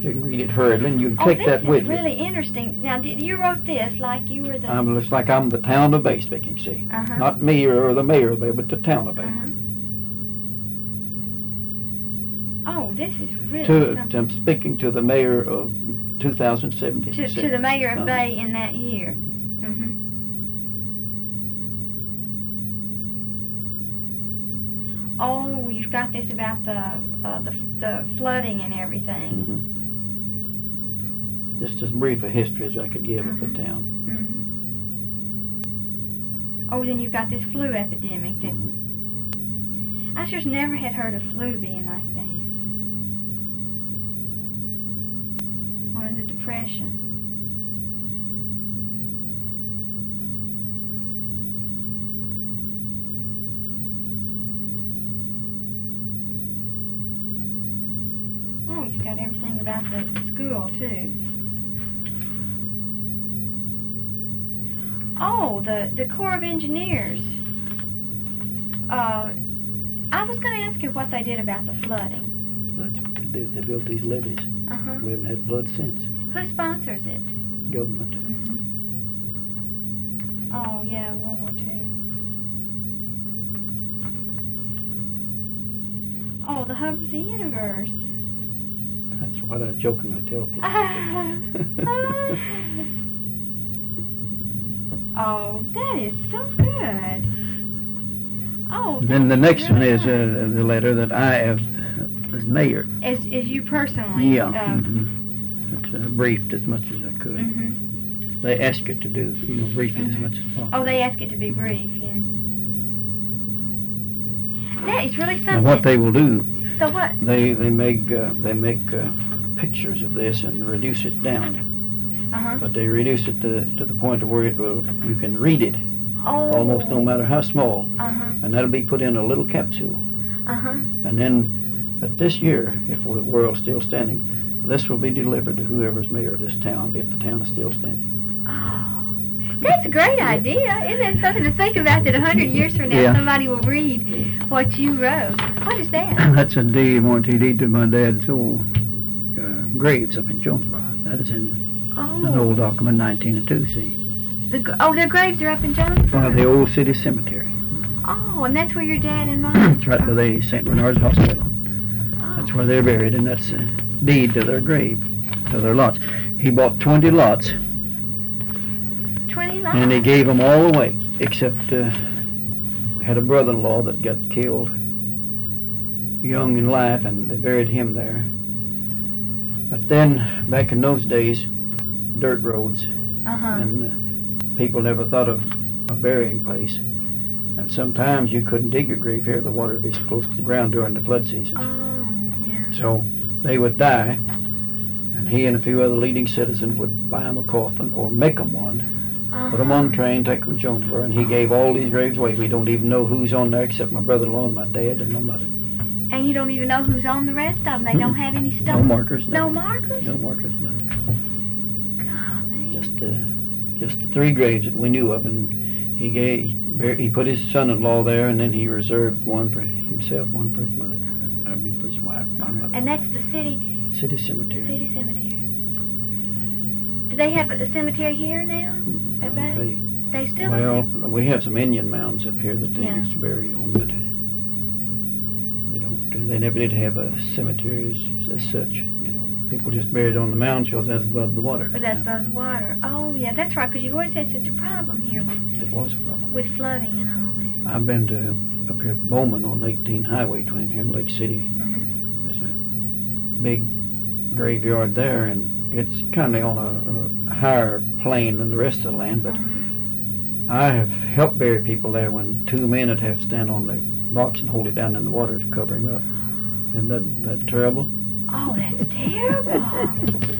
You can read it hurriedly, and you can Oh, take that with this you. is really interesting. Now, you wrote this like you were the... Looks like I'm the town of Bay, speaking, see. Uh-huh. Not me or the mayor of Bay, but the town of Bay. Uh-huh. Oh, this is really something. I'm speaking to the mayor of 2017. To the mayor of Bay in that year. Mm-hmm. Oh, you've got this about the flooding and everything. Mm-hmm. Just as brief a history as I could give of the town. Mm-hmm. Oh, then you've got this flu epidemic that... I just never had heard of flu being like that. Or the Depression. Oh, you've got everything about the school, too. Oh, the Corps of Engineers. I was going to ask you what they did about the flooding. That's what they did. They built these levees. Uh-huh. We haven't had flood since. Who sponsors it? Government. Mm-hmm. Oh, yeah, World War II. Oh, the hub of the universe. That's what I jokingly tell people. Oh, that is so good. Oh. Then the next one is the letter that I have as mayor. As you personally. Yeah. It's briefed as much as I could. Mm-hmm. They ask it to do, brief it as much as possible. Oh, they ask it to be brief, yeah. That is really something. Now what they will do, so what? They make pictures of this and reduce it down. Uh-huh. But they reduce it to the point of where you can read it almost no matter how small. Uh-huh. And that'll be put in a little capsule. Uh-huh. And then this year, if the world's still standing, this will be delivered to whoever's mayor of this town, if the town is still standing. Oh, that's a great idea. Isn't that something to think about that 100 years from now somebody will read what you wrote? What is that? That's a deed, warranty deed to my dad's old graves up in Jonesboro. That is in an old document, 1902, see. Their graves are up in Jonesboro? Well, the old city cemetery. Oh, and that's where your dad and mom... It's right by the St. Bernard's Hospital. Oh. That's where they're buried, and that's a deed to their grave, to their lots. He bought 20 lots. 20 lots? And he gave them all away, except we had a brother-in-law that got killed young in life, and they buried him there. But then, back in those days, dirt roads, and people never thought of a burying place. And sometimes you couldn't dig your grave here, the water would be so close to the ground during the flood season. Oh, yeah. So they would die, and he and a few other leading citizens would buy them a coffin or make them one, put them on a train, take them to Jonesboro, and he gave all these graves away. We don't even know who's on there except my brother-in-law and my dad and my mother. And you don't even know who's on the rest of them? They don't have any stuff? No markers, no. No markers? No markers, no. Golly. Just the 3 graves that we knew of, and he put his son-in-law there, and then he reserved one for himself, one for his mother. I mean, for his wife, my mother. And that's the city Cemetery. City cemetery. Do they have a cemetery here now? At Bay? They still Well, have? we have some Indian mounds up here that they used to bury on, but they never did have a cemetery as such. People just buried on the mounds because that's above the water. Because that's above the water. Oh, yeah, that's right, because you've always had such a problem here It was a problem. with flooding and all that. I've been to up here at Bowman on 18 Highway between here and Lake City. Mm-hmm. There's a big graveyard there, and it's kind of on a higher plane than the rest of the land, but I have helped bury people there when 2 men would have to stand on the box and hold it down in the water to cover him up. Isn't that terrible? Oh, that's terrible.